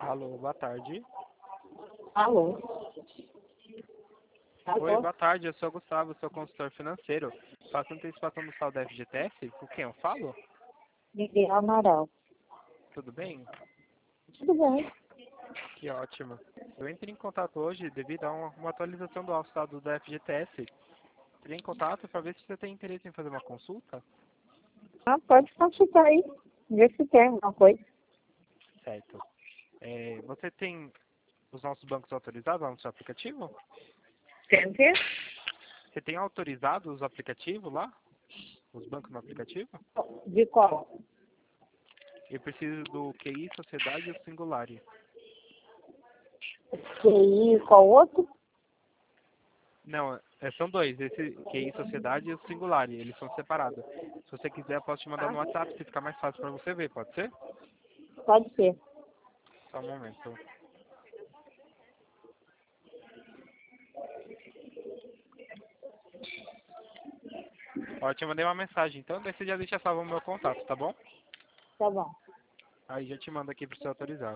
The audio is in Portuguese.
Alô, boa tarde. Alô? Oi, Alô? boa tarde. Eu sou o Gustavo, sou consultor financeiro. Faço antecipação do saldo da FGTS. Com quem eu falo? Miguel Amaral. Tudo bem? Tudo bem? Que ótimo. Eu entrei em contato hoje devido a uma atualização do saldo da FGTS. Entrei em contato para ver se você tem interesse em fazer uma consulta. Ah, pode consultar aí. Ver se tem alguma coisa. Certo. Você tem os nossos bancos autorizados lá no seu aplicativo? Tem o quê? Você tem autorizado os aplicativos lá? Os bancos no aplicativo? De qual? Eu preciso do QI, Sociedade e o Singular. QI, qual outro? Não, são dois, esse QI Sociedade e o Singular, eles são separados. Se você quiser, eu posso te mandar no WhatsApp, se ficar mais fácil para você ver, pode ser? Pode ser. Só um momento. Ó, eu te mandei uma mensagem, então daí você já deixa salvo o meu contato, tá bom? Tá bom. Aí já te mando aqui para você autorizar.